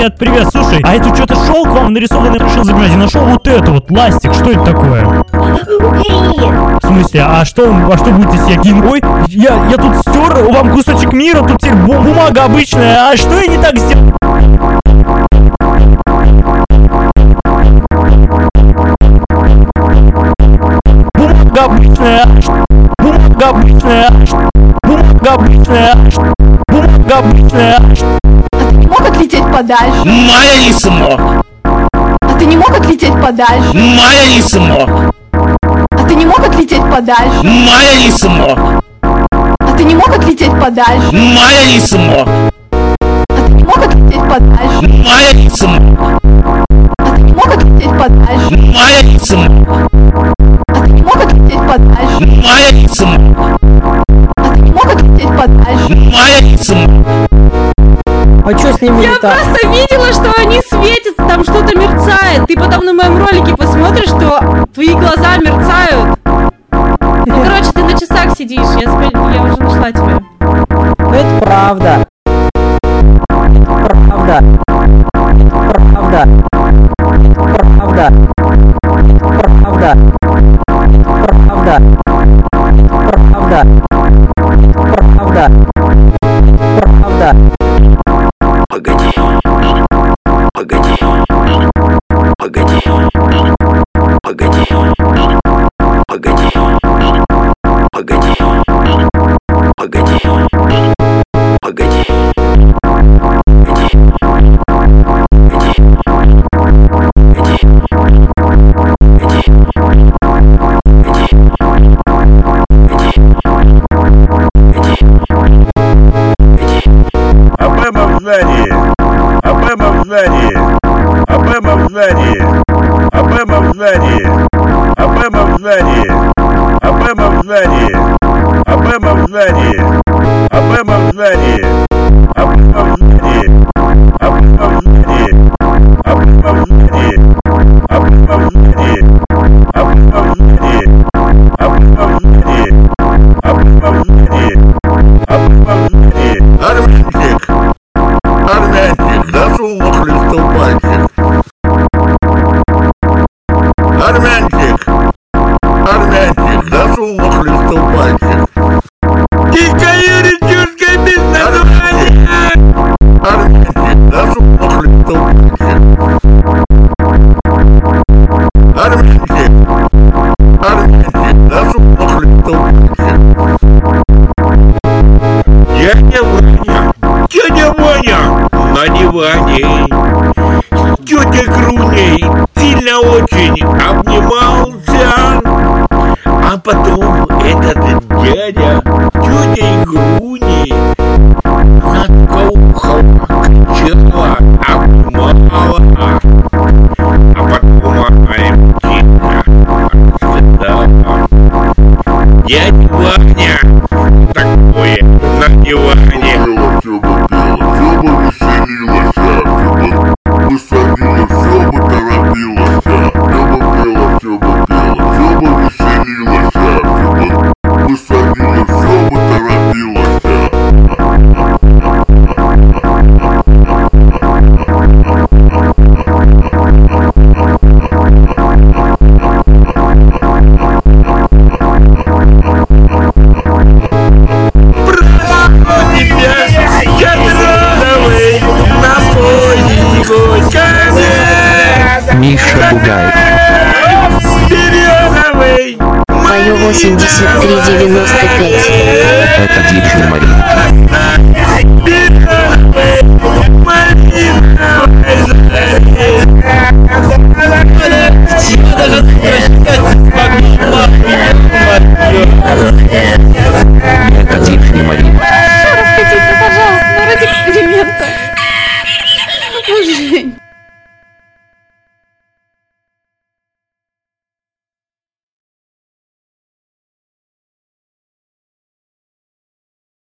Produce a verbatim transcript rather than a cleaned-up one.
Привет, привет, слушай, а это что-то шел к вам нарисованный, решил забирать, и нашел вот это вот, ластик, что это такое? В смысле, а что, а что будете себе кинуть? Ой, я, я тут стер вам кусочек мира, тут теперь бу- бумага обычная, а что я не так сделал? Бумага обычная, бумага обычная, бумага обычная, бумага обычная. А ты не мог отлететь подальше? Майя не смог! А ты не мог отлететь подальше? Майя не смог! А ты не мог отлететь подальше? Майя не смог! А ты не мог отлететь подальше? Майя не смог! А ты не мог отлететь подальше? Майя не смог! А ты не мог отлететь подальше? Майя не смог! А ты не мог отлететь подальше? Майя не смог! А ты не мог отлететь подальше? Майя не смог! А чё с ними Я не так? просто видела, что они светятся, там что-то мерцает. Ты потом на моем ролике посмотришь, что твои глаза мерцают. Ну, короче, ты на часах сидишь, я, спа- я уже нашла тебя. Это правда. Это правда. Это правда. Это правда. Это правда. Это правда. Это правда. Это правда. Это правда. Погоди. Погоди. Погоди. Погоди. Погоди. Погоди. Погоди. Погоди. Погоди. АБЭМа в здании! АБЭМа в здании! АБЭМа в здании! АБЭМа в здании! АБЭМа в здании! АБЭМа в здании! АБЭМа в здании! АБЭМа в здании! АБЭМа в здании! АБЭМа в здании! АБЭМа в здании! АБЭМа в здании! АБЭМа в здании! АБЭМа в здании! АБЭМа в здании! АБЭМа в здании! Армянчик! Армянчик, засунул хлестом пальчик. Армянчик! Армянчик, засунул хлестом пальчик. Тихая речушка без названия! Армянчик, засунул хлестом пальчик. Армянчик! Армянчик, засунул хлестом пальчик. Дядя Ваня! Дядя Ваня! На диване! Тетя Груней сильно очень обнимался, а потом этот дядя тетей Груней на ухо кричала, обнимала, а потом она им тихо сказала: дядя Ваня, такое на диване. Все бы пела, все бы веселилась, все бы высадила, все бы торопилась, все бы пела, все бы пела, все бы веселилась, все бы высадила, все бы торопилась. Миша Бугай. Мою восемьдесят три девяносто пять. Это дичь Мария. Это дичь Мария. Раскатиться, пожалуйста, ради эксперимента. Жень.